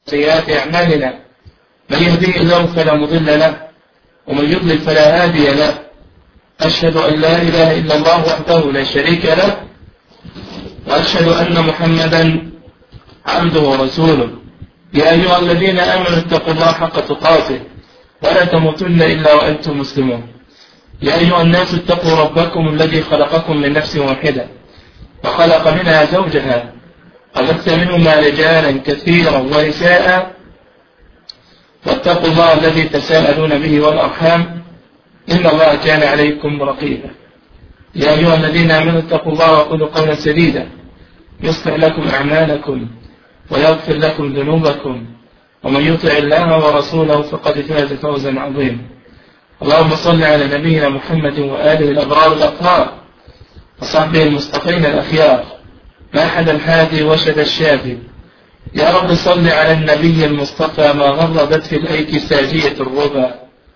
سيئات أعمالنا من يهديه الله فلا مضل له ومن يضلل فلا هادي له. أشهد أن لا إله إلا الله وحده لا شريك له وأشهد أن محمدا عبده ورسوله. يا أيها الذين آمنوا اتقوا الله حق تقاته ولا تموتن إلا وأنتم مسلمون. يا أيها الناس اتقوا ربكم الذي خلقكم من نفس واحدة وخلق منها زوجها وبث منهما رجالا كثيرا ونساء واتقوا الله الذي تساءلون به والأرحام إن الله كان عليكم رقيبا. يا أيها الذين آمنوا اتقوا الله وقولوا قولا سديدا يصلح لكم أعمالكم ويغفر لكم ذنوبكم ومن يطع الله ورسوله فقد فاز فوزا عظيما. اللهم صل على نبينا محمد وآله الأبرار الأطهار وصحبه المصطفين الأخيار ما حدا الحادي وشد الشافي. يا رب صل على النبي المصطفى ما غربت في الأيك ساجية الربا.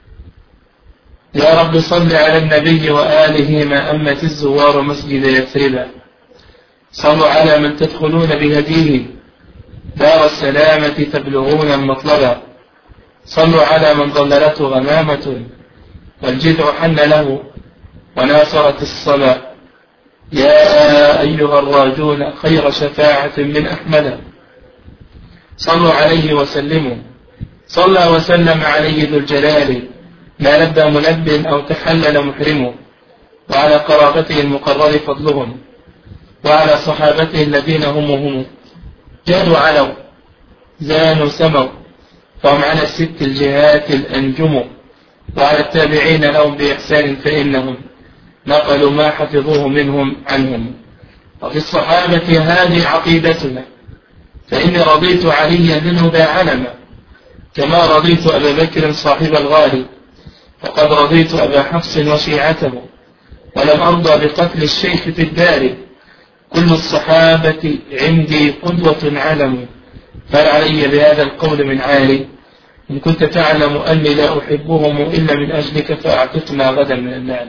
يا رب صل على النبي وآله ما أمت الزوار مسجد يثربا. صلوا على من تدخلون بهديه دار السلامة تبلغون المطلبا. صلوا على من ضللته غمامة والجذع حن له وناصرت الصلاة. يا أيها الراجون خير شفاعة من أحمد صلوا عليه وسلموا. صلى وسلم عليه ذو الجلال ما لبى ملب أو تحلل محرم. وعلى قرابته المقرر فضلهم وعلى صحابته الذين هم جادوا علوا زانوا سموا فهم على الست الجهات الأنجم. وعلى التابعين لهم بإحسان فإنهم نقلوا ما حفظوه منهم عنهم. وفي الصحابة هذه عقيدتنا فإني رضيت عليا منه ذا علما كما رضيت أبا بكر صاحب الغالي وقد رضيت أبا حفص وشيعته ولم أرضى بقتل الشيخ في الدار. كل الصحابة عندي قدوة علم فعلي بهذا القول من عالي. إن كنت تعلم أني لا أحبهم إلا من أجلك فأعتقنا غدا من النار.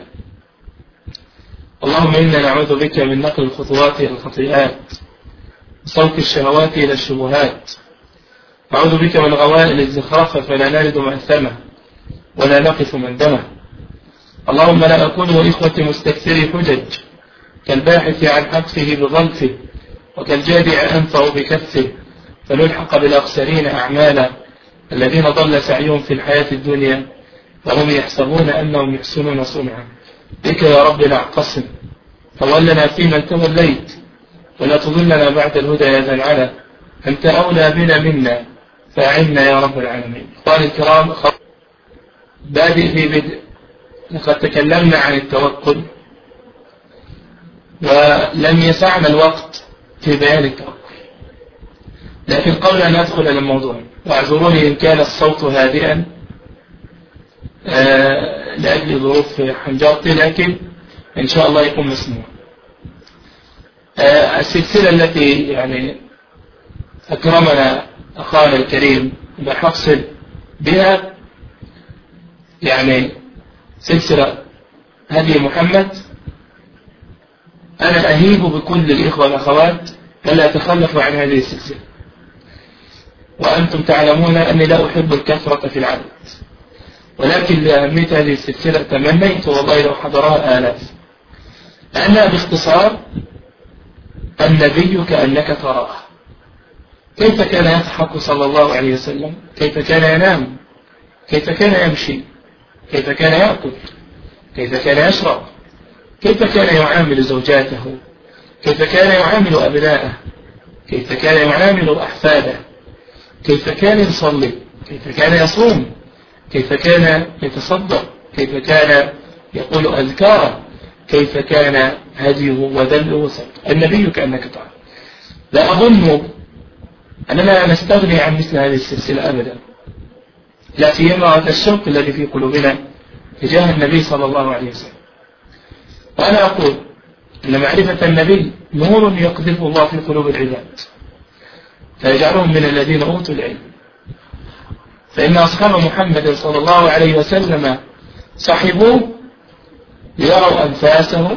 اللهم إنا نعوذ بك من نقل الخطوات إلى الخطيئات وصوت الشهوات إلى الشبهات. نعوذ بك من غوائل الزخرفة فلا نرد مأثمة ولا نقف مندمة. اللهم لا أكون وإخوة مستكثري حجج كالباحث عن حقه بظلفه وكالجادع أنفع بكفه فنلحق بالأخسرين أعمالا الذين ضل سعيهم في الحياة الدنيا وهم يحسبون أنهم يحسنون صنعا. بك يا رب نعتصم فولنا فيمن توليت ولا تضلنا بعد الهدى يا ذا العلا. أنت أولى بنا منا فأعنا يا رب العالمين. قال الكرام بادئ في بدء. لقد تكلمنا عن التوكل ولم يسعنا الوقت في بيان التوكل، لكن قبل أن أدخل إلى الموضوع واعذروني إن كان الصوت هادئا لأجل ظروف حنجرتي لكن إن شاء الله يكون مسموع. السلسلة التي يعني أكرمنا أخانا الكريم بحفصل بها يعني سلسلة هدي محمد. أنا أهيب بكل الإخوة والأخوات ألا يتخلفوا عن هذه السلسلة، وأنتم تعلمون أني لا أحب الكثرة في العدد، ولكن لأهمية هذه السلسلة تمنيت والله لو حضرها آلاف. لأنها باختصار النبي كأنك تراه. كيف كان يضحك صلى الله عليه وسلم؟ كيف كان ينام؟ كيف كان يمشي؟ كيف كان يأكل؟ كيف كان يشرب؟ كيف كان يعامل زوجاته؟ كيف كان يعامل أبناءه؟ كيف كان يعامل أحفاده؟ كيف كان يصلي؟ كيف كان يصوم؟ كيف كان يتصدق؟ كيف كان يقول أذكارا؟ كيف كان هديه وذله وسلم؟ النبي كأنك تراه. لا أظن أننا نستغني عن مثل هذه السلسلة أبدا، لا سيما هذا الشوق الذي في قلوبنا تجاه النبي صلى الله عليه وسلم. وأنا أقول أن معرفة النبي نور يقذفه الله في قلوب العباد فيجعلهم من الذين أوتوا العلم. فإن أصحاب محمد صلى الله عليه وسلم صحبوه ليروا أنفاسه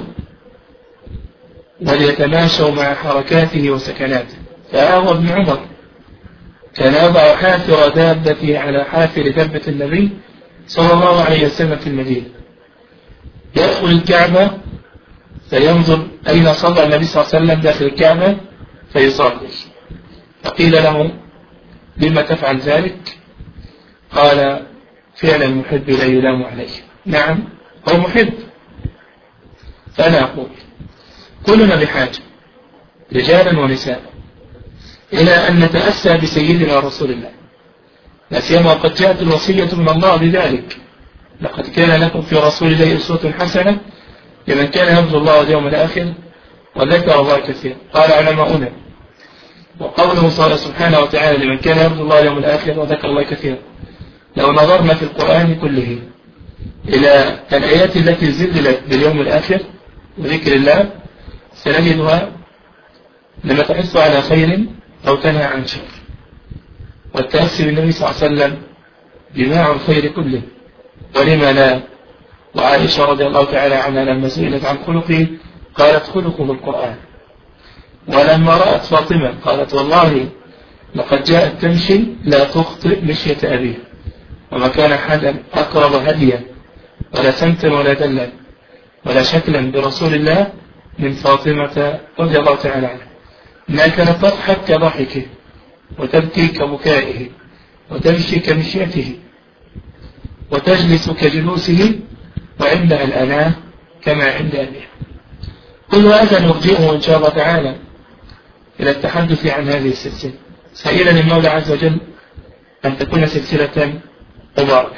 وليتماشوا مع حركاته وسكناته. فهو ابن عمر كان يضع حافر دابته على حافر دابة النبي صلى الله عليه وسلم في المدينة، يدخل الكعبة فينظر أين صلى النبي صلى الله عليه وسلم داخل الكعبة فيصلي. فقيل له: لما تفعل ذلك؟ قال: فعل المحب لا يلام عليه. نعم، هو محب. فأنا أقول كلنا بحاجة رجالا ونساء إلى أن نتأسى بسيدنا رسول الله، لا سيما وقد جاءت الوصية من الله بذلك: لقد كان لكم في رسول الله أسوة حسنة لمن كان يرجو الله واليوم الآخر وذكر الله كثيرا. قال علماؤنا: وقوله سبحانه وتعالى لمن كان يرجو الله واليوم الآخر وذكر الله كثيرا، لو نظرنا في القرآن كله إلى الآيات التي زلزلت باليوم الآخر وذكر الله سنجدها لما تحث على خير أو تنهى عن شر، والتأسي بالنبي صلى الله عليه وسلم جماع الخير كله، ولما لا. وعائشة رضي الله تعالى عنها لما سئلت عن خلقه قالت: خلقه القرآن. ولما رأت فاطمة قالت: والله لقد جاءت تمشي لا تخطئ مشية أبيها، وما كان أحدا أقرب هديا ولا سمتا ولا دلا ولا شكلا برسول الله من فاطمة رضي الله تعالى عنها، إنها كانت تضحك كضحكه وتبكي كبكائه وتمشي كمشيته وتجلس كجلوسه، وعندها الأناة كما عند أبيها. كل هذا نرجئه إن شاء الله تعالى إلى التحدث عن هذه السلسلة، سائلا المولى عز وجل أن تكون سلسلة مباركة.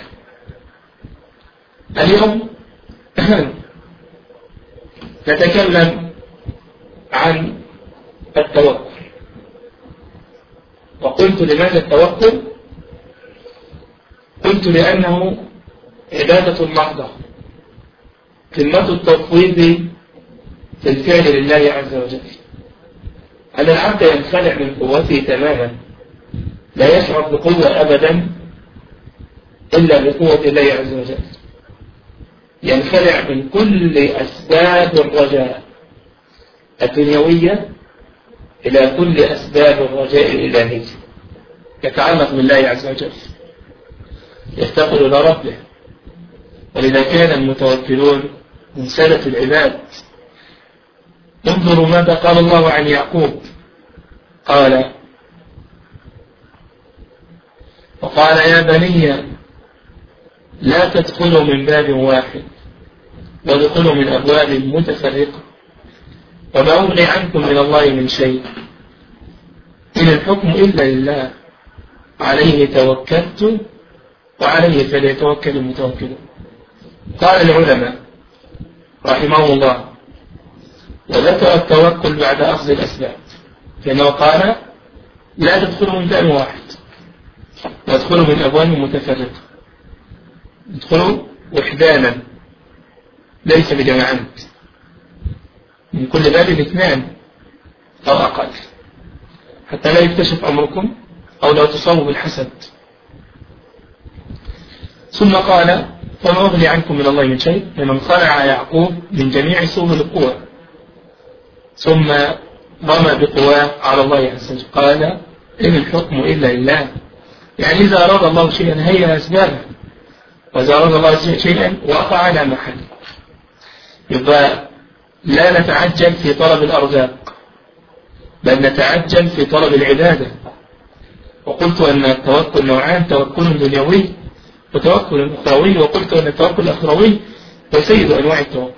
اليوم نتكلم عن التوكل. وقلت لماذا التوكل؟ قلت لأنه عبادة محضة، قمة التفويض في الفعل لله عز وجل. أن العبد ينخلع من قوته تماما، لا يشعر بقوة أبدا إلا بقوة الله عز وجل، ينخلع من كل أسباب الرجاء الدنيوية إلى كل أسباب الرجاء الإلهي، يتعلق بالله عز وجل، يفتقر إلى ربه. ولذا كان المتوكلون من سلف العباد. انظروا ماذا قال الله عن يعقوب، قال: وقال يا بني لا تدخلوا من باب واحد وادخلوا من أبواب متفرقة وما أغني عنكم من الله من شيء إن الحكم إلا لله عليه توكلت وعليه فليتوكل المتوكلون. قال العلماء رحمه الله وذكر التوكل بعد أخذ الأسباب، فإنه قال: لا تدخلوا من باب واحد وادخلوا من أبواب متفرقة، ادخلوا وحدانا ليس بجماعات، من كل باب 2 أو أقل، حتى لا يكتشف أمركم أو لا تصابوا بالحسد. ثم قال: فما أغني عنكم من الله من شيء لمن خلع يعقوب من جميع سبل القوى ثم رمى بقواه على الله عز وجل، قال: إن الحكم إلا لله. يعني إذا أراد الله شيئا هيأ أسبابه، وإذا أراد الله شيئا وقع على محل. يبقى لا نتعجل في طلب الأرزاق، بل نتعجل في طلب العبادة. وقلت أن التوكل نوعان: توكل دنيوي وتوكل أخروي، وقلت أن التوكل الأخروي هو سيد أنواع التوكل.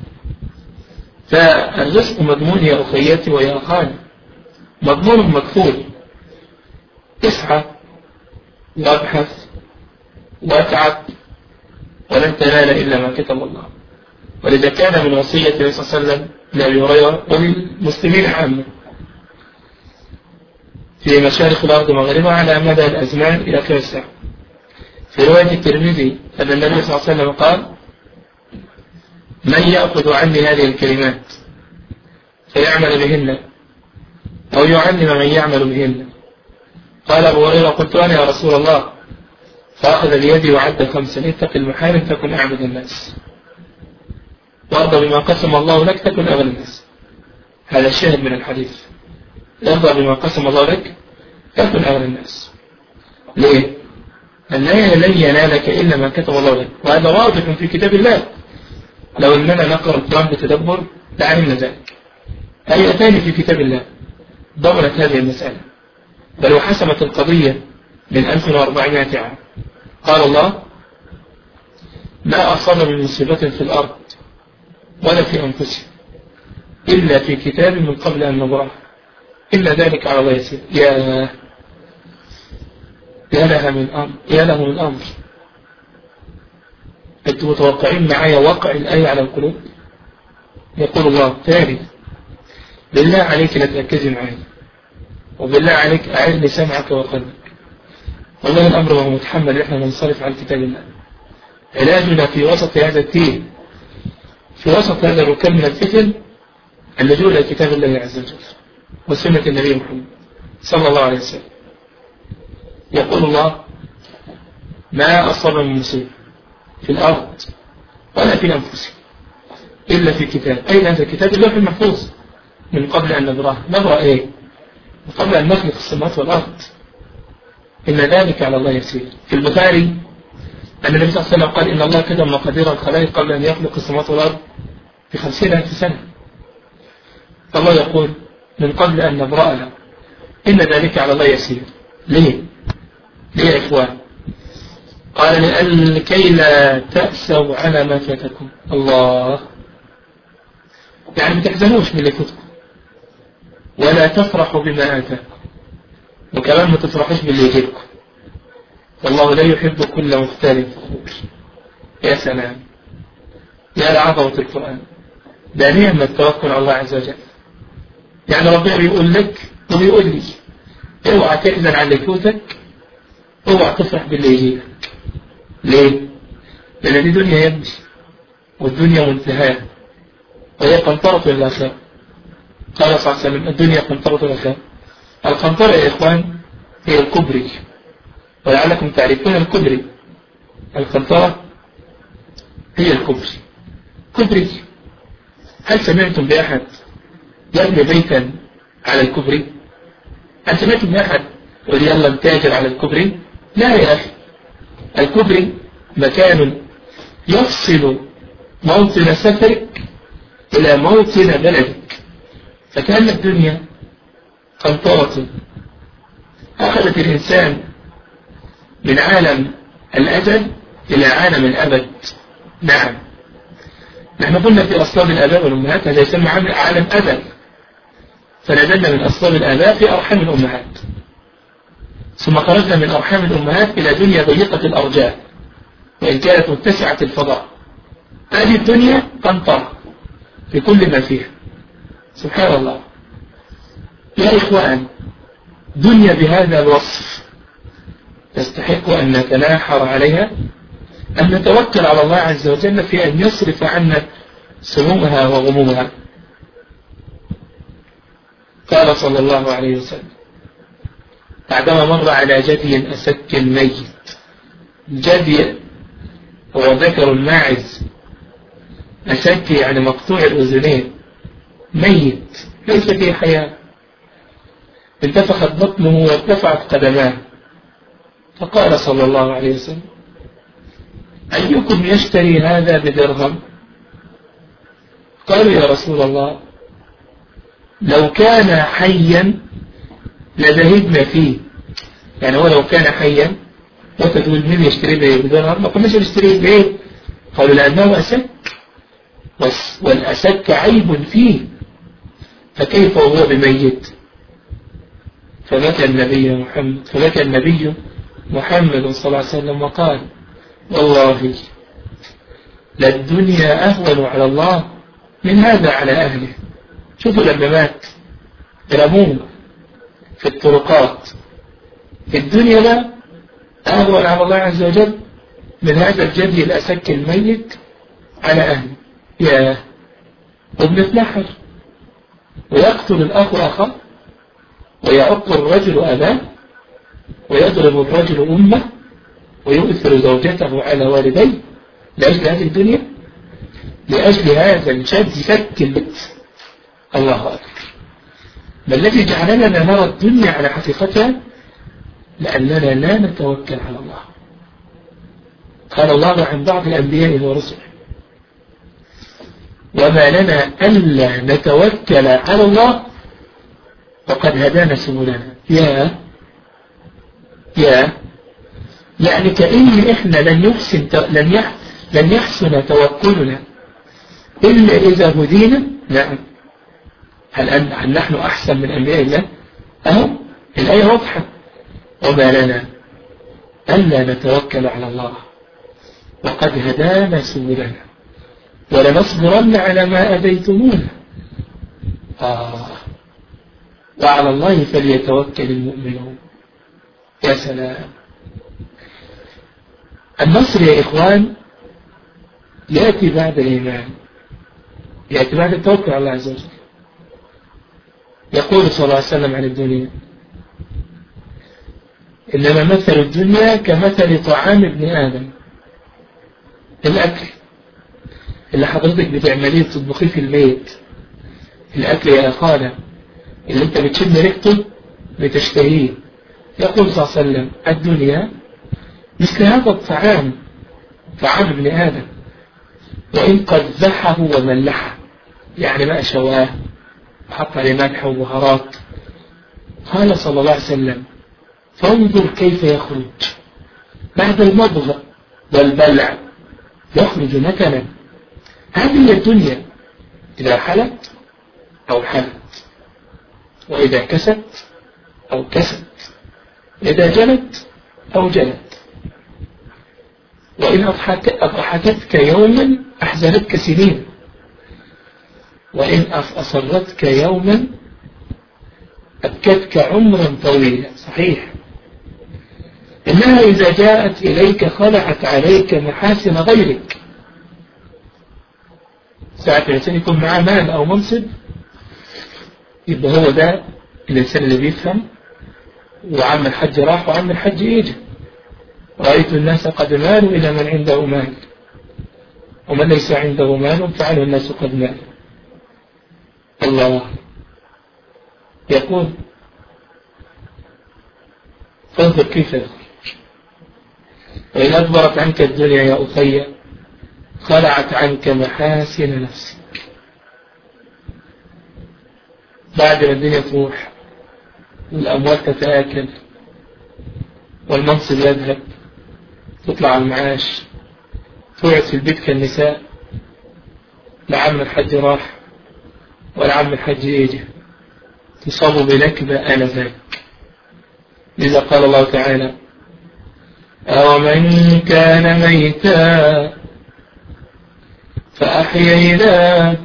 فالرزق مضمون يا أخياتي ويا أخواني، مضمون مكفول. اسعى وابحث واتعب ولن تنال إلا ما كتب الله. ولذا كان من وصية النبي صلى الله عليه وسلم لأبي هريرة وللمسلمين عامة في مشارق الأرض ومغربها على مدى الأزمان إلى آخر الساعة. في رواية الترمذي أن النبي صلى الله عليه وسلم قال: من يأخذ عني هذه الكلمات فيعمل بهن أو يعلم من يعمل بهن؟ قال أبو هريرة: قلت أنا يا رسول الله. فأخذ بيدي وعد 5: اتق المحارم تكن أعبد الناس، وارضى بما قسم الله لك تكن أغنى الناس. هذا الشاهد من الحديث: ارضى بما قسم الله لك تكن أغنى الناس. ليه؟ لن ينالك إلا ما كتب الله لك، وهذا واضح في كتاب الله. لو أننا نقرأ القرآن بتدبر لعلمنا ذلك. آيتان في كتاب الله ضمنت هذه المسألة، بل وحسمت القضية من 1400 عام. قال الله: ما أصاب من مصيبة في الأرض ولا في أنفسهم إلا في كتاب من قبل أن نبرأه إلا ذلك على الله يسير. يا له من أمر. أنتم متوقعين معايا وقع الآية على القلوب؟ يقول الله ثالث: بالله عليك لا تركزي معي، وبالله عليك أعذني سمعك وقلبك. والله الأمر وهو متحمل إحنا ننصرف عن كتاب الله. علاجنا في وسط هذا التيه، في وسط هذا الركام من الفتن، اللجوء إلى كتاب الله عز وجل وسنة النبي محمد صلى الله عليه وسلم. يقول الله: ما أصاب من مصيبة في الأرض ولا في أنفسهم إلا في كتاب. أين هذا الكتاب؟ اللوح المحفوظ، من قبل أن نبرأ إيه؟ من قبل أن نخلق السماوات والأرض. إن ذلك على الله يسير. في البخاري أن النبي صلى الله عليه وسلم قال: إن الله كتب مقادير الخلائق قبل أن يخلق السماوات والأرض ب50,000 سنة. فالله يقول: من قبل أن نبرأها إن ذلك على الله يسير. ليه يا إخوان؟ قال: لكي لا تأسوا على ما فاتكم. الله، يعني ما تحزنوش من اللي فاتكم، ولا تفرحوا بما آتاكم، وكمان ما تفرحوش باللي يجيبكم. والله لا يحب كل مختال فخور. يا سلام، يا لعظمة القرآن، ده نعمة التوكل على الله عز وجل. يعني ربنا بيقول لك وبيقول لي: اوعى تحزن على اللي يفوتك، اوعى تفرح باللي يجيبك. ليه؟ لأن دي دنيا يا ابني، والدنيا منتهاها، وهي قنطرة الآخرة. قال صلى الله عليه وسلم: الدنيا قنطرة الآخرة. القنطرة يا إخوان هي الكبري، ولعلكم تعرفون الكبري. القنطرة هي كبري. هل سمعتم بأحد يبني بيتا على الكبري؟ هل سمعتم بأحد يقول يلا نتاجر على الكبري؟ لا يا أخي، الكبري مكان يفصل موطن سفرك إلى موطن بلدك. فكان الدنيا قنطرة أخذت الإنسان من عالم الأزل إلى عالم الأبد. نعم، نحن قلنا في أصلاب الآباء والأمهات هذا يسمى عالم أبد، فنزلنا من أصلاب الآباء في أرحام الأمهات، ثم خرجنا من أرحام الأمهات إلى دنيا ضيقة الأرجاء وإن كانت متسعة الفضاء. هذه الدنيا قنطرة في كل ما فيها. سبحان الله يا إخوان، دنيا بهذا الوصف تستحق أن نتناحر عليها، أن نتوكل على الله عز وجل في أن يصرف عنا سمومها وغمومها. قال صلى الله عليه وسلم بعدما مر على جدي أسك ميت. جدي هو ذكر الماعز، أسك يعني مقطوع الأذنين، ميت ليس فيه حياة، انتفخت بطنه وارتفعت قدماه. فقال صلى الله عليه وسلم: أيكم يشتري هذا بدرهم؟ قالوا: يا رسول الله لو كان حيا لذهبنا فيه. يعني هو لو كان حيا وتقول مين يشتري بدرهم ما كناش نشتريه بإيه؟ قالوا: لأنه أسك، والأسك عيب فيه، فكيف هو بميت؟ فبكى النبي محمد صلى الله عليه وسلم وقال: والله للدنيا أهون على الله من هذا على أهله. شوفوا لما مات رموه في الطرقات، في الدنيا لا أهون على الله عز وجل من هذا الجدي الأسك الميت على أهله. يا وبنتنحر، ويقتل الأخ أخاه، ويعق الرجل أباه، ويضرب الرجل أمه، ويؤثر زوجته على والديه لأجل هذه الدنيا، لأجل هذا الجد فك البت. الله أكبر. ما الذي جعلنا نرى الدنيا على حقيقتها؟ لأننا لا نتوكل على الله. قال الله عن بعض الأنبياء ورسله: وما لنا ألا نتوكل على الله وقد هدانا سبلنا. يعني كأن إحنا لن يحسن توكلنا إلا إذا هدينا. نعم. هل نحن أحسن من أنبياء الله؟ الآية واضحة: وما لنا ألا نتوكل على الله وقد هدانا سبلنا ولنصبرن على ما أذيتمونا وعلى الله فليتوكل المؤمنون. يا سلام. النصر يا إخوان يأتي بعد الإيمان، يأتي بعد التوكل على الله عز وجل. يقول صلى الله عليه وسلم عن الدنيا: إنما مثل الدنيا كمثل طعام ابن آدم. الأكل اللي حضرتك بتعمليه تطبخيه في البيت، الأكل يا أخوانا اللي انت بتشم ريحته بتشتهيه. يقول صلى الله عليه وسلم: الدنيا مثل هذا الطعام، طعام ابن آدم، وإن قذحه وملحه، يعني ما شواه وحط عليه ملح وبهارات. قال صلى الله عليه وسلم: فانظر كيف يخرج بعد المضغ والبلع، يخرج نتنا. هذه الدنيا إذا حلت أو حلت، وإذا كست أو كست، إذا جلت أو جلت، وإن أضحكتك يوما أحزنتك سنين، وإن أسرتك يوما أبكتك عمرا طويلا. صحيح. إنها إذا جاءت إليك خلعت عليك محاسن غيرك. ساعة الإنسان يكون معاه مال أو منصب، يبقى هو ده الإنسان اللي بيفهم. وعم الحج راح وعم الحج يجي. رأيت الناس قد مالوا إلى من عنده مال، ومن ليس عنده مال فعله الناس قد مالوا. الله يقول: فانظر كيف يخرج. وإن أدبرت عنك الدنيا يا أخي خلعت عنك محاسن نفسك. بعد ما الدنيا تروح والأموال تتآكل والمنصب يذهب، تطلع المعاش، تقعد في البيت كالنساء، لعم الحج راح ولعم الحج يجي، تصاب بنكبة آنذاك. لذا قال الله تعالى: أومن كان ميتا فأحييناه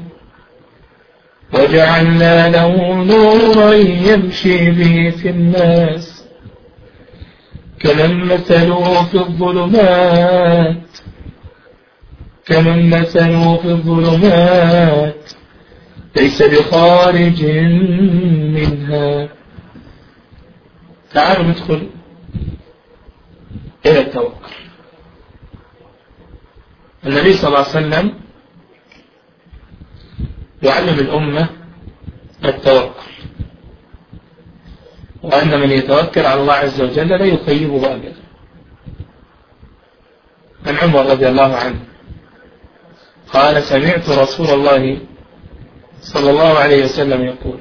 وجعلنا له نورا يمشي به في الناس كمن مثله في الظلمات ليس بخارج منها. تعالوا ندخل إلى التوكل. النبي صلى الله عليه وسلم يعلم الأمة التوكل، وأن من يتوكل على الله عز وجل لا يخيبه أبدا. عن عمر رضي الله عنه قال: سمعت رسول الله صلى الله عليه وسلم يقول: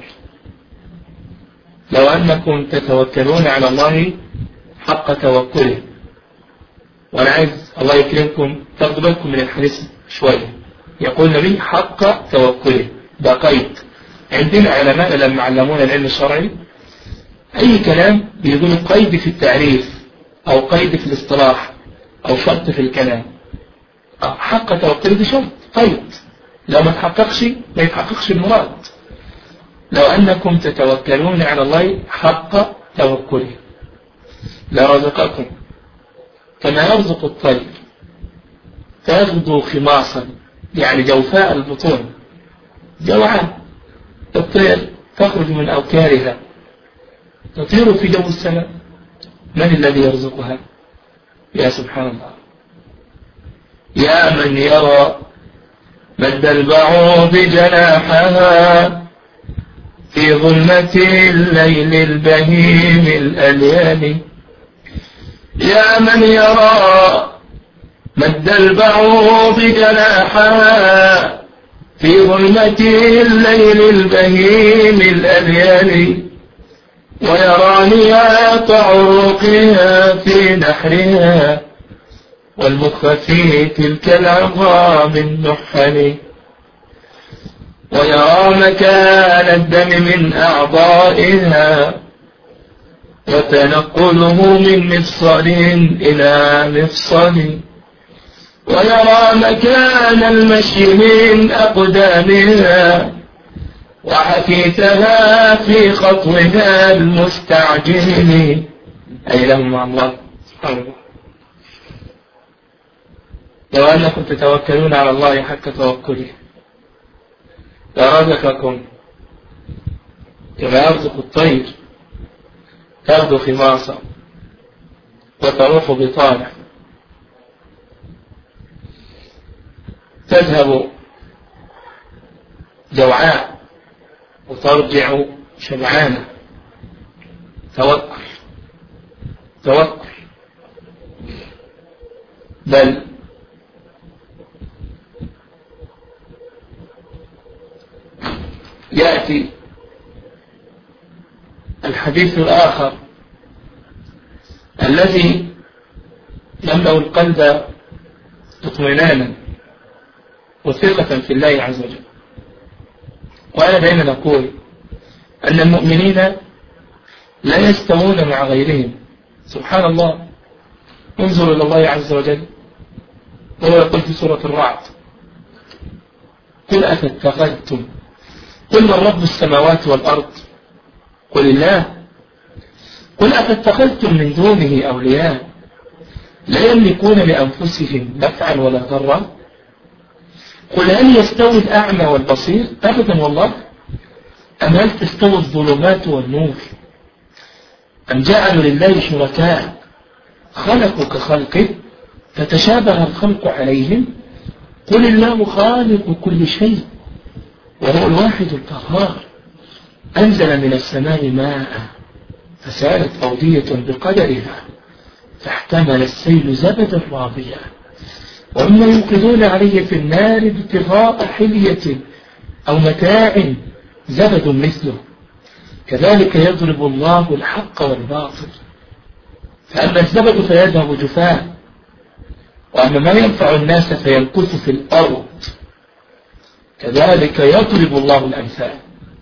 لو أنكم تتوكلون على الله حق توكله. وأنا عايز الله يكرمكم تاخدوا بالكم من الحديث شوية. يقول النبي: حق توكله، ده قيد. عندنا علماء لما علمونا العلم الشرعي أي كلام بيقولوا قيد في التعريف أو قيد في الاصطلاح أو شرط في الكلام. حق توكله ده شرط، قيد، لو ما تحققش ما يتحققش المراد. لو أنكم تتوكلون على الله حق توكله لرزقكم كما يرزق الطير تغدو خماصا، يعني جوفاء البطون، جوعان. الطير تخرج من أوكارها تطير في جو السماء. من الذي يرزقها؟ يا سبحان الله. يا من يرى مد البعوض جناحها في ظلمة الليل البهيم الأليان يا من يرى مد البعوض جناحها في ظلمة الليل البهيم الأليل، ويرى نياط عروقها في نحرها والمخ في تلك العظام النحل، ويرى مكان الدم من أعضائها وتنقله من مفصل إلى مفصل، ويرى مكان المشي من أقدامها وحكيتها في خطوها المستعجل. أي لهم مع الله سبحانه وتعالى. لو أنكم تتوكلون على الله حق توكله لرزقكم كما يرزق الطير تغدو خماصا وتروح بطانة، تذهب جوعاء وترجع شبعانة. توكل توكل. بل يأتي الحديث الآخر الذي يملأ القلب اطمئنانا وثقة في الله عز وجل. وأنا دائما أقول أن المؤمنين لا يستوون مع غيرهم. سبحان الله، انظروا إلى الله عز وجل وهو يقول في سورة الرعد: قل أفاتخذتم، قل من رب السماوات والأرض، قل الله، قل أفاتخذتم من دونه أولياء لا يملكون لأنفسهم نفعا ولا ضرا، قل هل يستوي الأعمى والبصير؟ أبدا والله. أم هل تستوي الظلمات والنور؟ أم جعلوا لله شركاء خلقوا كخلقه فتشابه الخلق عليهم؟ قل الله خالق كل شيء وهو الواحد القهار، أنزل من السماء ماء فسالت أودية بقدرها فاحتمل السيل زبدا رابيا وهم يوقدون عليه في النار ابتغاء حلية أو متاع زبد مثله كذلك يضرب الله الحق والباطل، فأما الزبد فيذهب جفاء وأما ما ينفع الناس فيمكث في الأرض كذلك يضرب الله الأمثال.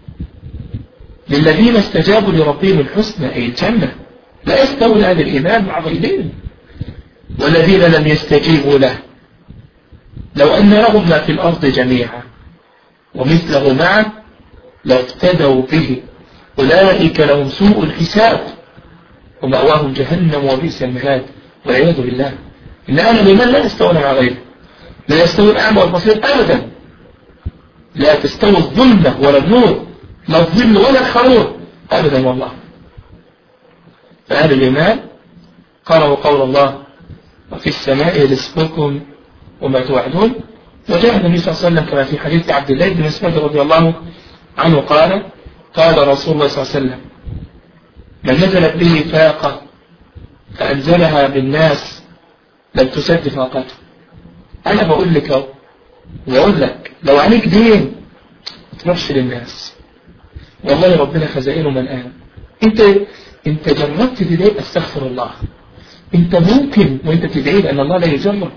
للذين استجابوا لربهم الحسنى أي الجنة، لا يستوي أهل الإيمان مع غيرهم. والذين لم يستجيبوا له لو أن لهم ما في الأرض جميعا ومثله معه لافتدوا به أولئك لهم سوء الحساب ومأواهم جهنم وبئس المهاد والعياذ بالله. إن أهل الإيمان لا يستوون مع غيره، لا يستوي الأعمى والبصير أبدا، لا تستوي الظلمة ولا النور، لا الظل ولا الحرور أبدا والله. فأهل الإيمان قرأوا قول الله: وفي السماء رزقكم وما توعدون. وجاء النبي صلى الله عليه وسلم كما في حديث عبد الله بن مسعود رضي الله عنه قال: قال رسول الله صلى الله عليه وسلم: من نزلت به فاقة فأنزلها بالناس لم تسد فاقته. أنا بقول لك وأقول لك لو عليك دين تروحش للناس، والله ربنا خزائنه ملآن. انت جربت تدعي استغفر الله، انت ممكن وانت تدعي لأن الله لا يجرب.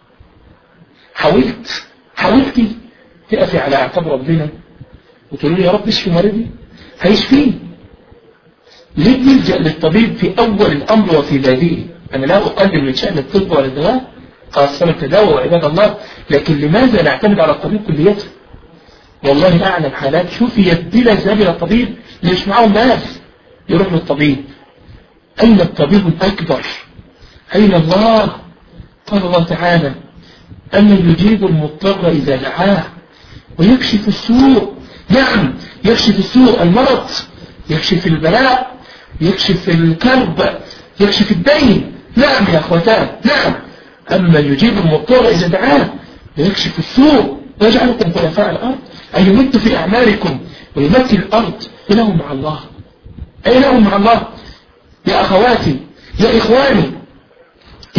حاولت تقفي على اعتاب ربنا وتقول له يا رب اشفي مريضي، هيشفيه. ليه نلجأ للطبيب في أول الأمر وفي بادئه؟ أنا لا أقلل من شأن الطب ولا الدواء، خاصة التداوى وعباد الله، لكن لماذا نعتمد على الطبيب كليته؟ والله أعلم حالات شفيت بلا ذهاب إلى الطبيب مش معهم ناس يروح للطبيب. أين الطبيب الأكبر؟ أين الله؟ قال الله تعالى: أمن يجيب المضطر إذا دعاه ويكشف السوء. نعم يكشف السوء، المرض، يكشف البلاء، يكشف الكرب، يكشف الدين. نعم يا أخوتان، نعم. أما يجيب المضطر إذا دعاه ويكشف السوء ويجعلكم خلفاء الأرض، أي يمد في أعمالكم ويمد الأرض. إله مع الله، أي له مع الله. يا أخواتي يا إخواني،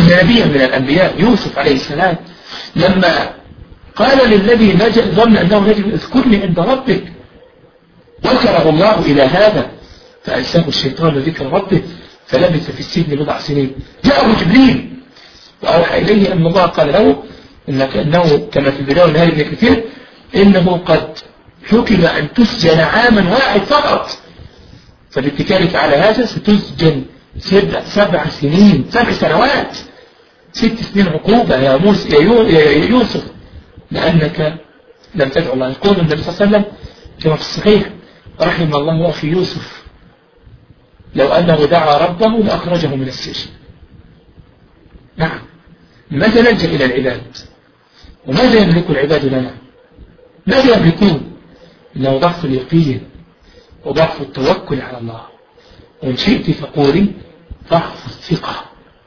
نبيا من الأنبياء يوسف عليه السلام لما قال للذي ظن أنه نجم اذكرني عند ربك ذكره الله إلى هذا فأنساه الشيطان ذكر ربه فلبث في السجن بضع سنين. جاءه جبريل وأوحى إليه أن الله قال له إنه كما في البداية والنهاية ابن كثير إنه قد حكم أن تسجن عاما واحد فقط، فباتكالك على هذا ستسجن 7 سنين 7 سنوات 6 سنين عقوبة يا يوسف لأنك لم تدعو الله. يقول النبي صلى الله عليه وسلم كما في الصحيح رحم الله أخي يوسف لو أنه دعا ربه لأخرجه من السجن. نعم، ماذا نلجأ إلى العباد وماذا يملك العباد لنا؟ ماذا يملكون؟ إنه ضعف اليقين وضعف التوكل على الله، وإن شئت فقولي ضعف الثقة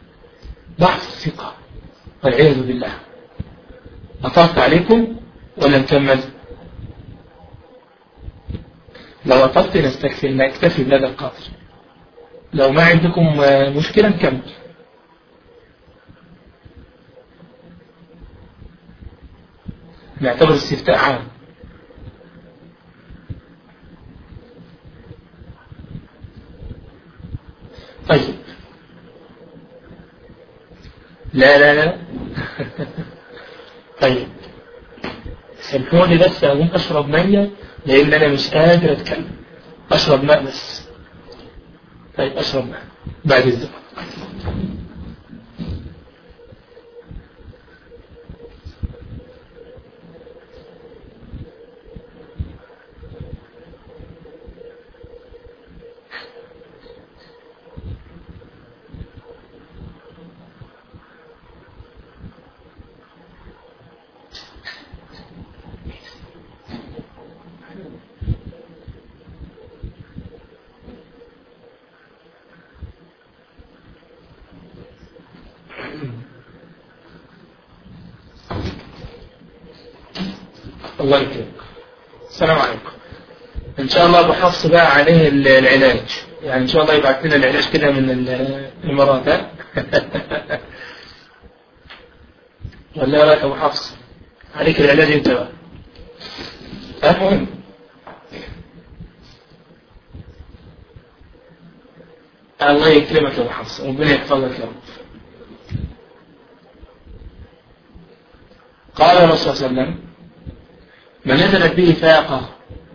والعياذ بالله. أطلت عليكم ولا نكمل؟ لو أطلت نكتفي بهذا القدر، لو ما عندكم مشكلة نكمل. نعتبر استفتاء عام. طيب لا طيب سامحوني بس أقوم أشرب مية لأن أنا مش قادر أتكلم. أشرب ماء بس. طيب أشرب ماء بعد الزمن. الله يكرمك. السلام عليكم. إن شاء الله أبو حفص بقى عليه العلاج، يعني إن شاء الله يبعث لنا العلاج كده من الإمارات. ولا رأيك أبو حفص عليك العلاج أنت بقى. المهم الله يكرمك يا أبو حفص وربنا يحفظك يا رب. قال الرسول صلى الله عليه وسلم من نزلت به فاقة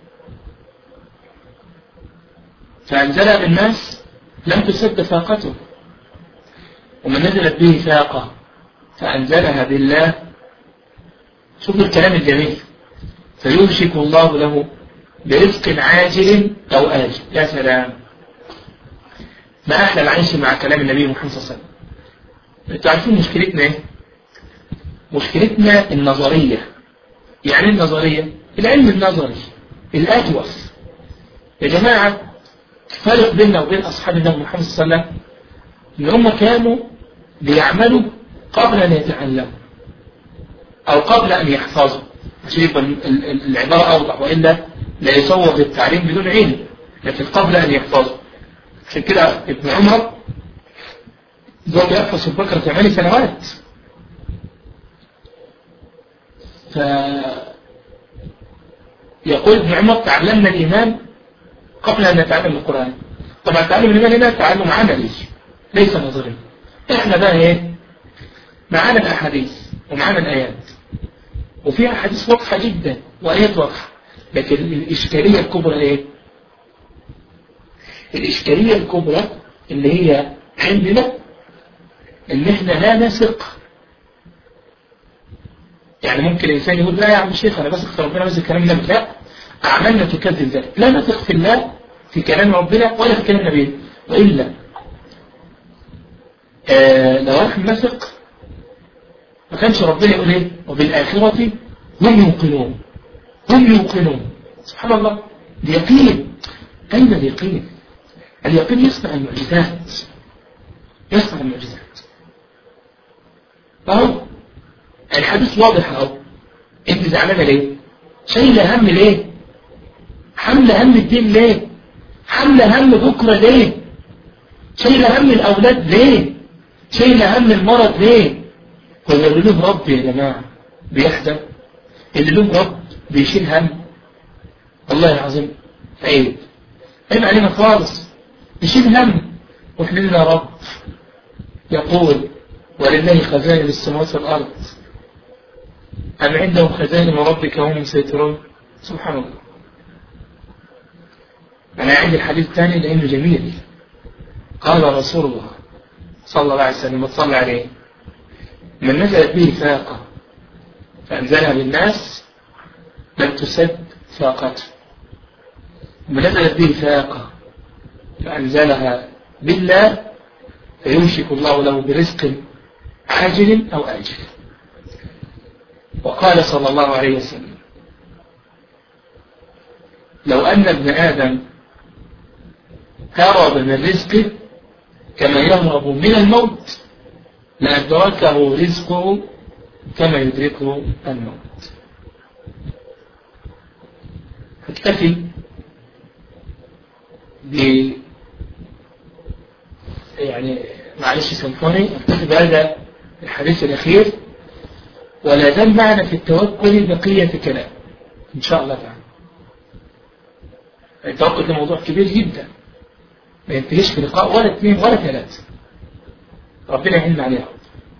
فأنزلها بالناس لم تسد فاقته، ومن نزلت به فاقة فأنزلها بالله. شوف الكلام الجميل، فيوشك الله له برزق عاجل أو آجل. يا سلام، ما أحلى العيش مع كلام النبي محمد صلى الله عليه وسلم. انتوا عارفين مشكلتنا ايه؟ مشكلتنا النظرية. يعني النظرية العلم النظري الأجوف. يا جماعة فرق بيننا وبين أصحاب النبي محمد صلى الله عليه وسلم إن هم كانوا بيعملوا قبل أن يتعلموا أو قبل أن يحفظوا، عشان يبقى العبارة أوضح، وإلا لا يصوغ التعليم بدون علم، لكن قبل أن يحفظوا. عشان كده ابن عمر ظل يحفظ البقرة 8 سنوات. يقول ابن عمر تعلمنا الإيمان قبل أن نتعلم القرآن. طبعا تعلم الإيمان هنا تعلم عملي ليس نظري. احنا بقى ايه؟ معانا الأحاديث ومعانا الآيات، وفيها أحاديث واضحة جدا وآيات واضحة، لكن الإشكالية الكبرى ايه؟ الإشكالية الكبرى اللي هي عندنا ان احنا لا نثق. يعني ممكن الإنسان يقول لا يا عم الشيخ أنا بثق في ربنا بس الكلام ده، لا، أعمالنا تكذب ذلك. لا نثق في الله في كلام ربنا ولا في كلام نبيه، وإلا لو احنا نثق ما كانش ربنا يقول ايه؟ وبالآخرة هم يوقنون. سبحان الله، اليقين. أين اليقين؟ اليقين يصنع المعجزات. أهو الحديث واضح أهو. أنت زعلانة ليه؟ شايلة هم ليه؟ حملة هم الدين ليه؟ حملة هم بكرة ليه؟ شايلة هم الأولاد ليه؟ شايل هم المرض ليه؟ هو اللي له رب يا جماعة بيحزن؟ اللي له رب بيشيل هم؟ والله العظيم عيب علينا خالص نشيل هم واحنا لنا رب يقول ولله خزائن السماوات والأرض أم عندهم خزائن ربك هم مسيطرون. سبحان الله. أنا عندي الحديث الثاني لأنه جميل. قال رسول الله صلى الله عليه وسلم وصلى عليه من نزلت به فاقة فأنزلها للناس لم تسد فاقته، ومن نزلت به فاقة فأنزلها بالله فيوشك الله له برزق عاجل أو آجل. وقال صلى الله عليه وسلم لو أن ابن آدم هرب من رزقه كما يهرب من الموت لأدركه رزقه كما يدركه الموت. اكتفي يعني معلش سامحوني اكتفي بهذا الحديث الأخير، ولا زال معنا في التوكل بقية كلام إن شاء الله تعالى. التوكل ده موضوع كبير جدا ما ينتهيش في لقاء ولا اثنين ولا ثلاثة، ربنا يعين عليها.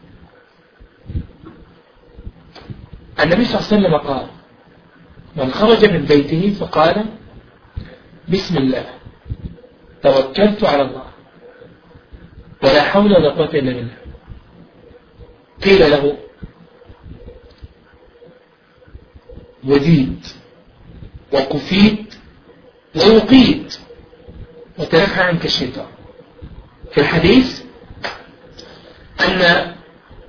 النبي صلى الله عليه وسلم قال من خرج من بيته فقال بسم الله توكلت على الله ولا حول ولا قوة إلا بالله، قيل له وديت وكفيت ووقيت وتنحى عنك الشيطان. في الحديث أن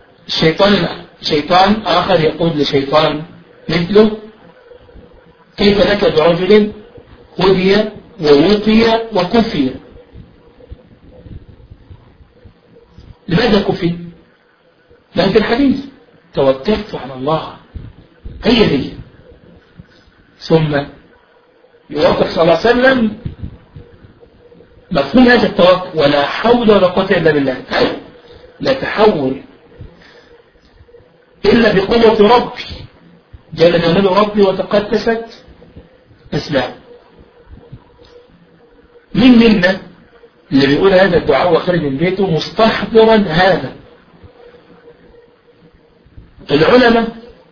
شيطان آخر يقول لشيطان مثله كيف لك برجل هدي ووقي وكفي؟ لماذا كفي؟ لأن في الحديث توكلت على الله هي هي. ثم يوضح صلى الله عليه وسلم مفهوم هذا التوكل ولا حول ولا قوة إلا بالله، لا تحول إلا بقوة ربي جل جلاله ربي وتقدست أسماء. منا اللي بيقول هذا الدعاء وخارج من بيته مستحضرا هذا؟ العلماء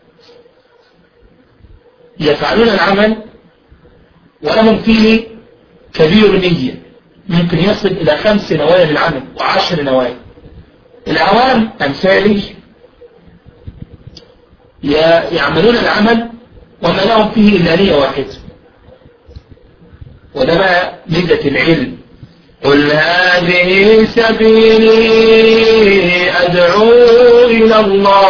يفعلون العمل ولهم فيه كبير نية ممكن يصل إلى 5 نوايا للعمل و10 نوايا. العوام أمثالي يعملون العمل وما لهم فيه إلا نية واحدة، وده بقى ميزة العلم. قل هذه سبيلي أدعو إلى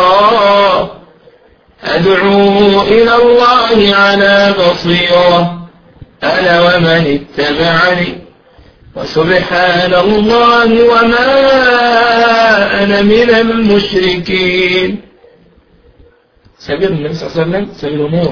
الله على بصيرة أنا ومن اتبعني وسبحان الله وما أنا من المشركين. سبيل النبي صلى الله عليه وسلم سبيل نور.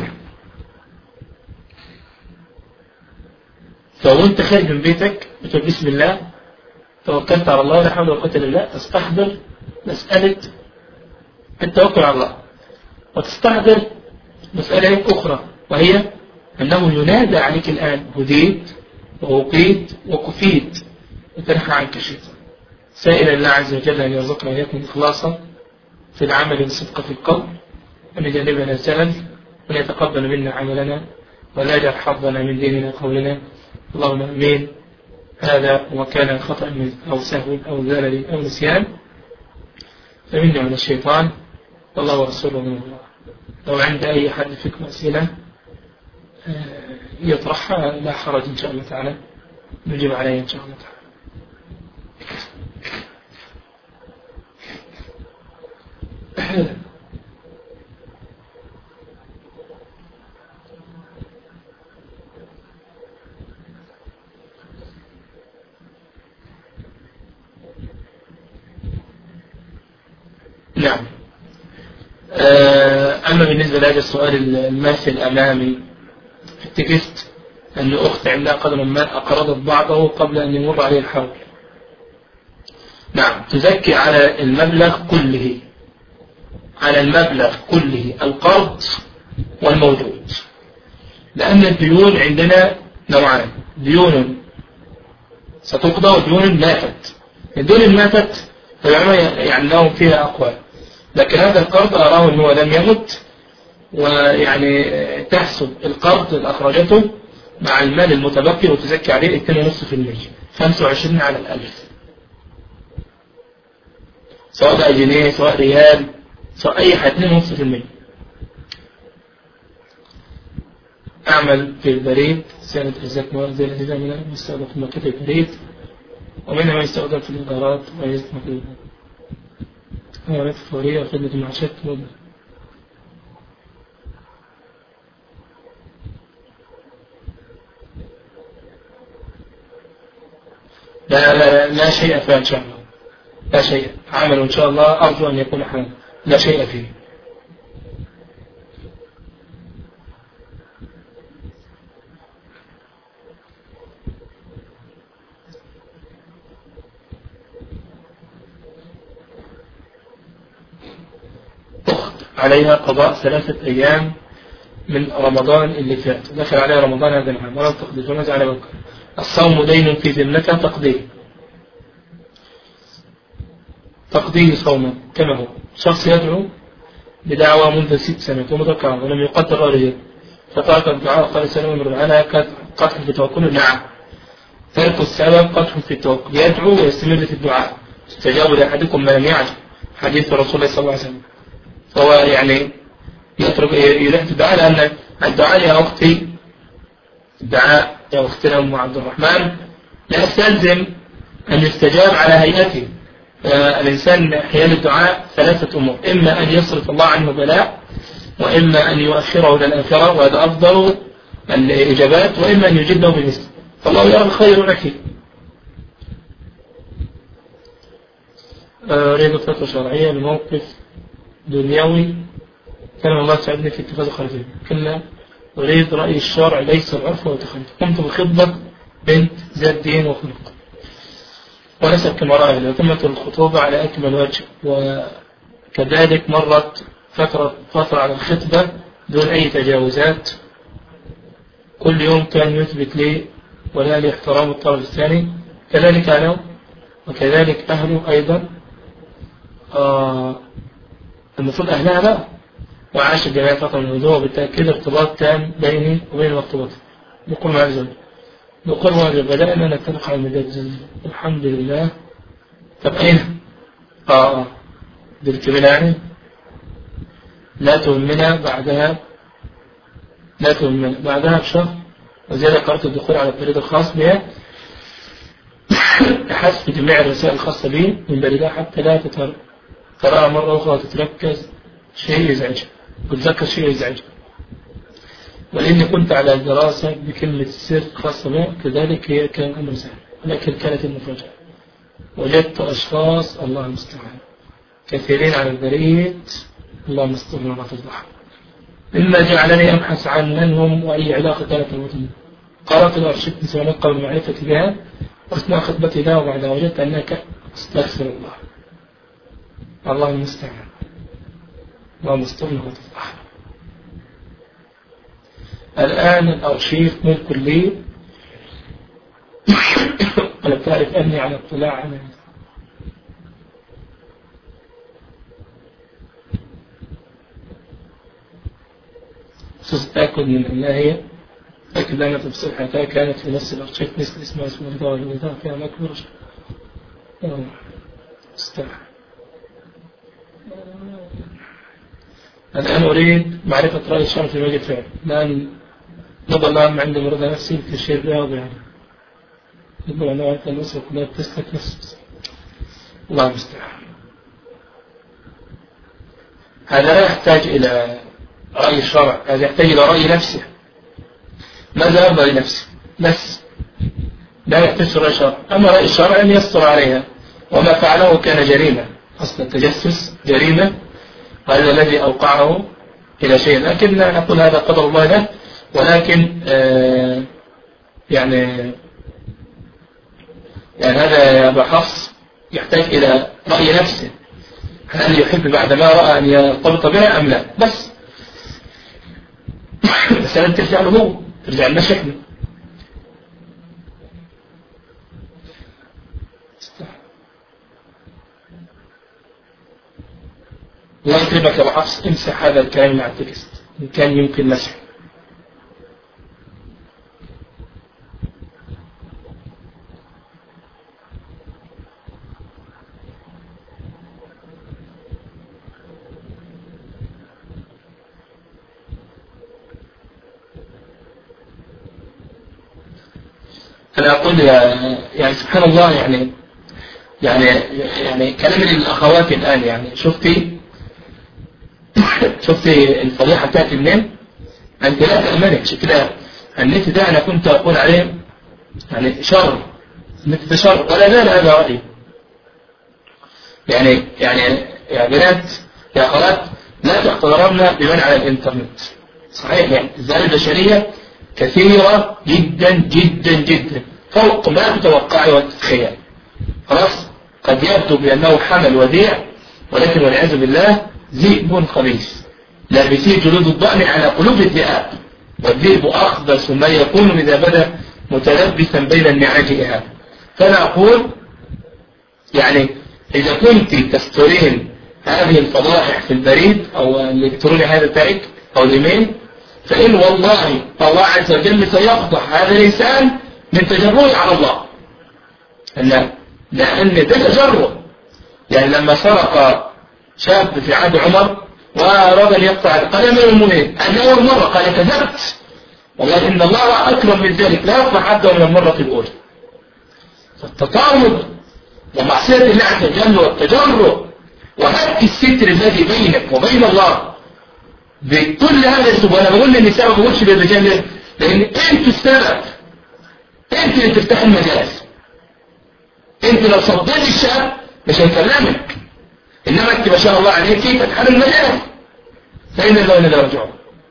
فوانت خارج من بيتك بتقول بسم الله توكلت على الله لا حول ولا قوة الا بالله، تستحضر مسألة التوكل على الله، وتستحضر مسألة أخرى وهي أنه ينادى عليك الآن هديت ووقيت وكفيت وتنحى عنك الشيطان. سائل الله عز وجل أن يرزقنا وإياكم إخلاصا في العمل والصدق في القول، وأن يجنبنا الزلل، وأن يتقبل منا عملنا ولا يجعل حظنا من ديننا قولنا. اللهم امين. هذا وكان خطأ أو سهو أو زلل أو نسيان فمني من الشيطان والله ورسوله من الله. لو عند أي حد فيكم أسئلة يطرحها لا حرج إن شاء الله تعالى نجيب عليها إن شاء الله تعالى. نعم. أما بالنسبة لهذا السؤال الماثل أمامي في التكست أن أخت عندها قدر ما أقرضت بعضه قبل أن يمر عليه الحول، نعم تزكي على المبلغ كله، على المبلغ كله القرض والموجود، لأن الديون عندنا نوعان، ديون ستقضى وديون ماتت. الديون الماتت العلماء يعني لهم فيها أقوال، لكن هذا القرض أراه أنه لم يمت، ويعني تحسب القرض اللي أخرجته مع المال المتبقي وتزكي عليه 2.5%، 25 على 1000، سواء بقى جنيه سواء ريال سواء أي حاجة، 2.5%. أعمل في البريد سنة إزاك موازين الهزام منها يستخدم في مكتب البريد، ومنها ما يستخدم في الإدارات ويزد مكتب الإدارات الفورية وخدمة المعاشات. لا شيء فيه إن شاء الله، لا شيء، عمل إن شاء الله أرجو أن يكون حلال، لا شيء فيه. أخت عليها قضاء 3 أيام من رمضان اللي فات، دخل عليها رمضان هذا العام ولم تقضي، فماذا على بكر؟ الصوم دين في ذمتها تقضيه صوما كما هو. شخص يدعو بدعوى منذ 6 سنوات ومذكرا ولم يقدر رجل، فترك الدعاء وقال سلام من ربعنا قدح في توكله. نعم، ترك السبب قدح في التوكل، يدعو ويستمر في الدعاء. استجاب لأحدكم ما لم يعجب، حديث رسول الله صلى الله عليه وسلم. فهو يعني يلح الدعاء، لأن الدعاء يا أختي، الدعاء يا أختنا أم عبد الرحمن لا يستلزم أن يستجاب على هيئته. الإنسان حيال الدعاء 3 أمور، إما أن يصرف الله عنه بلاء، وإما أن يؤخره إلى الآخرة وهذا أفضل الإجابات، وإما أن يجيب له بمثل، فالله يرى الخير لك. أريد فتوى شرعية لموقف دنيوي كان الله ساعدني في اتخاذ خلفية، كنا أريد رأي الشرع ليس العرف والتخلف. قمت بخطبة بنت ذات دين وخلق ونسب كمرأة، وتمت الخطوبة على أكمل وجه، وكذلك مرت فترة على الخطبة دون أي تجاوزات. كل يوم كان يثبت لي ولا لي احترام الطرف الثاني، كذلك أنا وكذلك أهله أيضا. المفروض أهلها بقى، وعاش الجميع فترة من الوضوء، وبالتأكيد ارتباط تام بيني وبين المرتبط. نقول مع الزوج، نقول بدأنا نتفق على المجال. الحمد لله. طب أين؟ بالكبير يعني لا تهمنا بعدها بشهر وزيادة قررت الدخول على البريد الخاص بها، تحس بجميع الرسائل الخاصة بي من بريدها حتى لا تراها مرة أخرى تتركز شيء يزعجها، تتذكر شيء يزعجها. ولأني كنت على دراسة بكلمة السر خاصة بها، كذلك هي كان أمر سهل، ولكن كانت المفاجأة وجدت أشخاص الله المستعان كثيرين على البريد، الله المستعان ولا تفضح، مما جعلني أبحث عن من هم وأي علاقة كانت المتن. قرأت الأرشيف سنوات قبل معرفتي بها، وأثناء خطبتي لها وبعدها وجدت أنك استغفر الله المستعان، الله المستعان ولا تفضح. الآن الأرشيف ملك لي، ولا تعرف أني على اطلاع عنه. خصوص تأكد من أنها هي، تأكد أن تفسير حياتها كانت في نفس الأرشيف مثل اسمها اسم الإدارة والإدارة فيها مكبر استمع. الآن أريد معرفة رأي الشرع في وجه الفعل، لأن نظر الله عندي مرضى نفسي في الشيء الرياضي، يعني يقول أنا أعرف أن الأسرة كلها تسلك نفسي، الله المستعان. هذا لا يحتاج إلى رأي الشرع، هذا يحتاج إلى رأي نفسه، ماذا أرضى لنفسه بس، لا يحتاج رأي الشرع. أما رأي الشرع أن يسطر عليها، وما فعله كان جريمة، أصل التجسس جريمة، وهذا الذي أوقعه إلى شيء، لكن لا نقول هذا قدر الله له، ولكن يعني هذا يا أبا حفص يحتاج إلى رأي نفسه، هل يحب بعد ما رأى أن يرتبط بها أم لا؟ بس مسألة ترجع له هو، ترجع لنا شكله. الله يكرمك يا أبو حفص، امسح هذا الكلام مع التكست إن كان يمكن مسحه. أنا أقول يعني سبحان الله، يعني كلام للأخوات الآن، يعني شفتي الفضيحة بتاعتي منين؟ أنت لا تأمنك كده. النت ده أنا كنت أقول عليه يعني شر، النت ده شر، ولا زال هذا رأيي. يا بنات يا أخوات، لا تحتضرن بمن على الإنترنت. صحيح، يعني الزائدة البشرية كثيرة جدا جدا جدا فوق ما تتوقعي وتتخيل. خلاص، قد يبدو بأنه حمل وديع، ولكن والعياذ بالله ذئب خبيث لابسي جلود الضأن على قلوب الذئاب، والذئب أخبث ما يكون إذا بدا متلبسا بين النعاج إهاب. فأنا أقول يعني إذا كنت تسترين هذه الفضائح في البريد أو الإلكتروني هذا تاعك أو الإيميل، فإن والله الله عز وجل سيفضح هذا الإنسان من تجرؤه على الله. لأن ده تجرؤ. يعني لما سرق شاب في عهد عمر وأراد أن يقطع، قال أمير المؤمنين أنا أول مرة، قال كذبت، والله إن الله أكرم من ذلك، لا يقطع حتى من المرة الأولى. فالتطاول ومعصية الله عز وجل والتجرؤ وهتك الستر الذي بينك وبين الله بكل هذا السبب. أنا بقول للنساء ما بقولش للرجال، لأن أنتوا السبب، أنت اللي تفتح المجال. أنت لو صدقت الشاب مش هيكلمك، إنما أنت ما شاء الله عليك فتحل المجال. فإن الله إلى رجعه.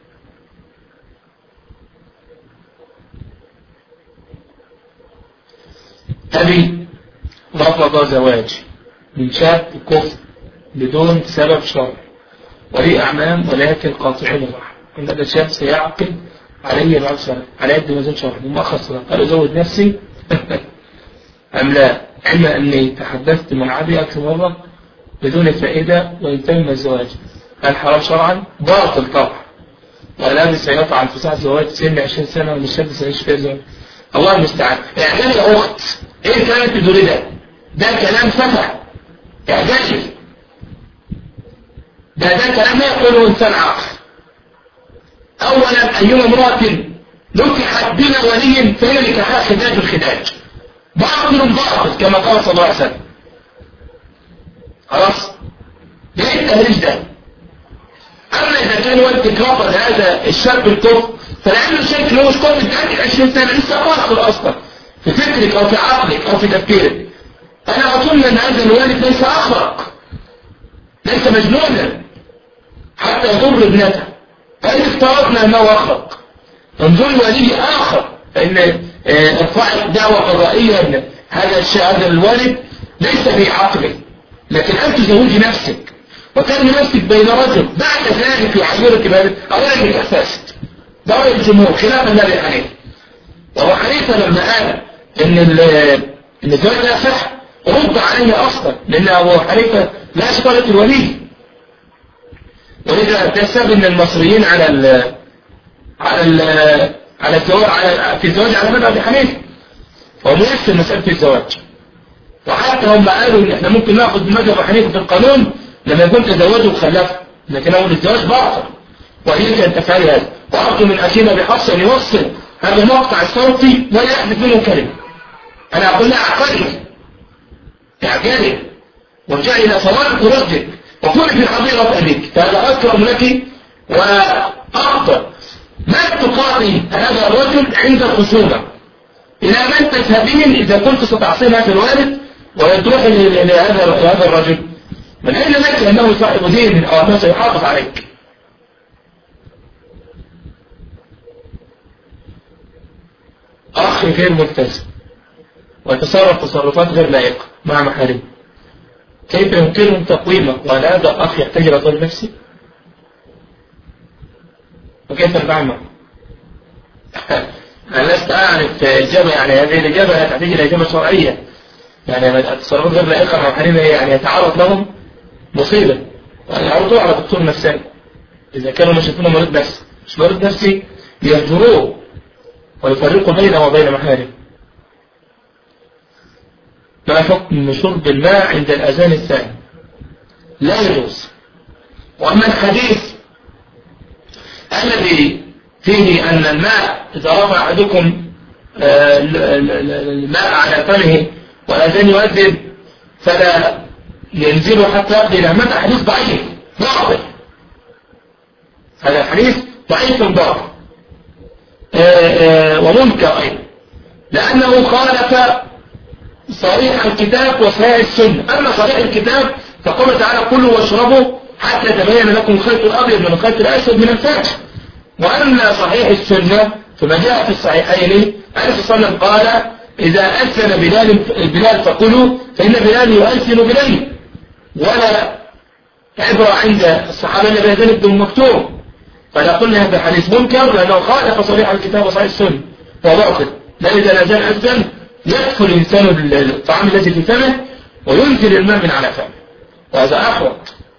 أبي رفض زواجي من شاب كفر بدون سبب شرعي، ولي أعمام ولكن قاطعين الرحم. إن هذا الشاب سيعقد علي بعد سنة على يد مازال شهر مؤخر صلاة. قال أزود نفسي أم لا؟ علم أني تحدثت مع أبي أكثر مرة بدون فائدة، وإن تم الزواج هل حرام شرعا؟ باطل طبعا. والآن سيطعن في ساعة زواج سن 20 سنة والشاب سيعيش فيها زواج. الله المستعان. اعجلي يا أخت، إيه كانت تدوري ده كلام سفه. اعجلي، ده كلام لا يقوله إنسان عاقل. أولا أيما امرأة نكحت بلا ولي فهي نكاحها خداج الخداج، باطل كما قال صلى الله عليه وسلم. خلاص، ده التهريج ده. أما إذا كان والدك رفض هذا الشاب الكفر، فلعله الشاب اللي هو مش كفر، أنت عندك 20 سنة لسه باطل أصلا في فكرك أو في عقلك أو في تفكيرك. أنا أظن أن هذا الوالد ليس أخرق، ليس مجنونا حتى يضر ابنته. فإن افترضنا أنه أخرق، انظر ولي آخر، فإن ارفع دعوة قضائية أن هذا الوالد ليس في عقله، لكن أنت تزوجي نفسك وترمي نفسك بين رجل بعد ذلك يعيرك بهذا. أولا من أساس ده رأي الجمهور خلافا لأبي حنيفة. وأبو حنيفة لما قال إن الزواج لا صح رد عليه أصلا، لأن أبو حنيفة لا يشترط الولي. ولذا تسبب ان المصريين على الزواج في الزواج على مذهب ابي حنيفه، وهو ميسر مساله الزواج. وحتى هم قالوا ان احنا ممكن ناخذ مذهب ابي حنيفه في القانون لما يكون تزوجه وخلفه، لكن اول الزواج باطل وهي ان تفعل هذا. وارجو من اخينا بحفص ان يوصل هذا المقطع الصوتي ولا يحدث منه كلمه. انا اقول لها عقلي اعجلي وارجعي الى صلاتك ورشدك وكوني في حضيرة أبيك، فهذا أكرم لك وأفضل. ما تقاضي هذا الرجل عند الخصومة؟ إلى من تذهبين إذا كنت ستعصين هذا الوالد وتروح لهذا الرجل؟ من أين لك أنه صاحب دين أو أنه سيحافظ عليك؟ أخ غير ملتزم ويتصرف تصرفات غير لائقة مع محارمه، كيف يمكنهم تقويمه وأن هذا أخ يحتاج إلى طالب نفسي؟ وكيف نفعل؟ أنا لست أعرف إجابة، يعني هذه الإجابة تحتاج إلى إجابة شرعية، يعني التصرفات غير لائقة مع حريمة يعني يتعرض لهم مصيبة، يعرضوه على دكتور نفساني إذا كانوا مش يكونوا مريض نفسي، مش مريض نفسي يهجروه ويفرقوا بينه وبين محارم. ما حكم شرب الماء عند الأذان الثاني؟ لا يجوز. وأما الحديث الذي فيه أن الماء إذا رفع أحدكم الماء على فمه والأذان يؤذن فلا ينزل حتى يقضي الأمات، حديث ضعيف ضعف، هذا حديث ضعيف ضعف ومنكر أيضا، لأنه خالف صريح الكتاب وصحيح السنة. أما صريح الكتاب فقال تعالى كلوا واشربوا حتى تبين لكم الخيط الأبيض من الخيط الأسود من الفجر. وأما صحيح السنة فما جاء في الصحيحين النبي صلى الله عليه وسلم قال إذا أذن بلال فكلوا فإن بلال يؤذن بليل، ولا عبرة عند الصحابة الذين بأذان بن مكتوم. فلا قلنا هذا حديث منكر لأنه خالف صريح الكتاب وصحيح السنة وباطل. لا إذا الأذان أذن يدخل الإنسان الطعام الذي في فمه وينزل الماء من على فمه، وهذا أحوط.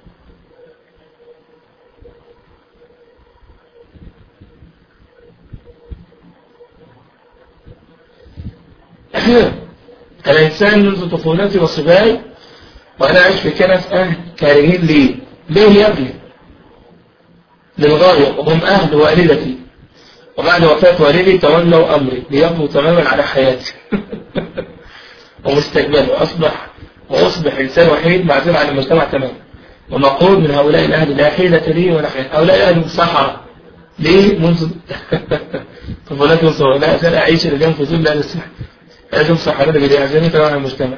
الإنسان منذ طفولتي وصباي وأنا أعيش في كنف أهل كارهين لي. ليه يا ابني؟ للغاية، وهم أهل والدتي، وبعد وفاة والدي تولوا أمري ليقضوا تماما على حياتي ومستقبلي، وأصبح إنسان وحيد معزول عن المجتمع تماما، ومقود من هؤلاء الأهل لا حيلة لي ولا حيلة. هؤلاء الأهل الصحراء ليه منذ طفولتي وصباي لا أزال أعيش اليوم في ذل أهل الصحراء، لازم صحابة بيعزلني تماما عن المجتمع.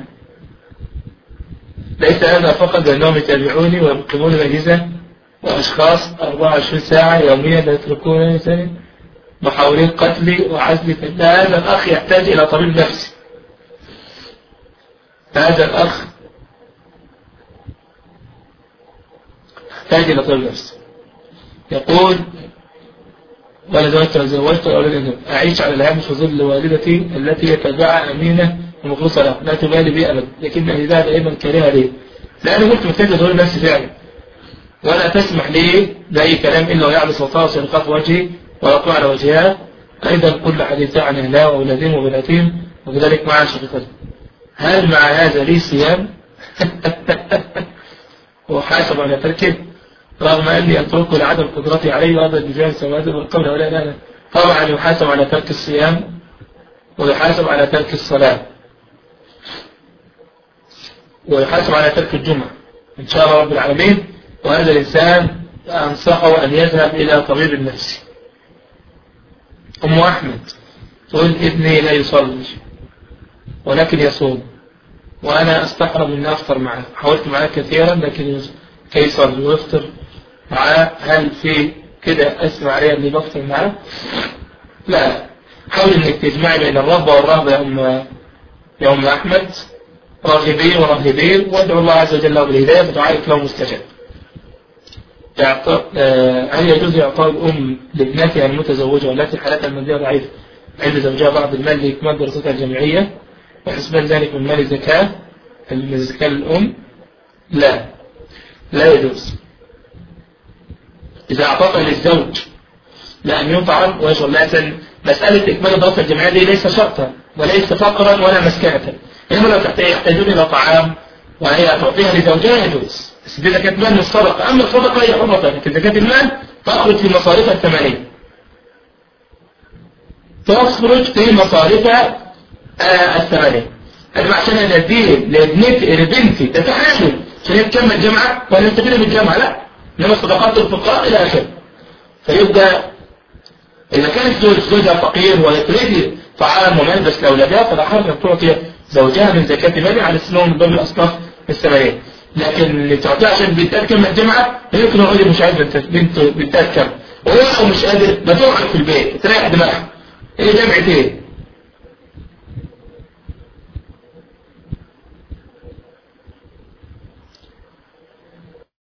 ليس هذا فقط لأنهم يتابعوني ويقيمون الأجهزة وأشخاص 24 ساعة يوميا لا يتركون ثاني محاولين قتلي وعزلي. هذا الأخ يحتاج إلى طبيب نفسي. هذا الأخ يحتاج إلى طبيب نفسي. يقول ولا زوجت أولاد أعيش على الهامش في ظل والدتي التي يتبعها أمينة ومخلصة له، لا تبالي بي أبدا، لكن إذا دائما كارهة لي، لأنه قلت محتاج أدور نفسي فعلا، ولا تسمح لي بأي كلام إلا ويعلى صوتها وسرقات وجهي ويقوى على وجهها. أيضا كل حديثها عن أهلها وأولادهم وبناتهم وكذلك مع شقيقتهم. هل مع هذا لي صيام؟ وحاسب على تركه رغم أني أترك لعدم قدرتي عليه وهذا بجانب سواد والقول ولا لا. طبعا يحاسب على ترك الصيام ويحاسب على ترك الصلاة ويحاسب على ترك الجمعة إن شاء الله رب العالمين. وهذا الإنسان أنصحه أن يذهب إلى طبيب النفسي. أم أحمد تقول ابني لا يصلي ولكن يصوم وأنا أستحرم أن أفطر معه، حاولت معه كثيرا لكن كي يصلي ويفطر معه. هل في كده أسمع عليه أني بفطر معه؟ لا، حاول أنك تجمعي بين الرغبة والرهبة يا أم أحمد، راغبين ورهبين، وادعو الله عز وجل بالهداية فتعالك له مستجاب. هل يجوز إعطاء الأم لابنتها المتزوجة والتي حالتها المادية ضعيفة عند زوجها بعض المال لإكمال دراستها الجامعية وحسبان ذلك من مال الزكاة للأم؟ لا يجوز. إذا أعطاها للزوج لأن يطعم ويشغل، لكن مسألة إكمال الدراسة الجامعية دي ليس شرطا وليس فقرا ولا مسكنة. إنما لو يحتاجون إلى طعام وهي تعطيها لزوجها يجوز، بس إذا كانت مال من الصدقة. أما الصدقة هي حرة ثانية، لكن زكاة المال تخرج في مصاريفها الثمانية، تخرج في مصاريفها الثمانية. أنا عشان أديه لبنتي تتحاسب عشان هي تكمل جامعة ولا تستفيد من الجامعة، لا، إنما صدقات الفقراء إلى آخره. فيبدأ إذا كانت زوجها فقير وتريد طعام وملبس لأولادها فلا حرج أن تعطي زوجها من زكاة مالها على سنون من ضمن الأصناف الثمانية. لكن اللي تعطيها عشان بنتها تكمل الجامعة يمكن الراجل مش عايز بنتها تكمل، وهو لو مش قادر ما تقعد في البيت تريح دماغها. إيه جامعة إيه؟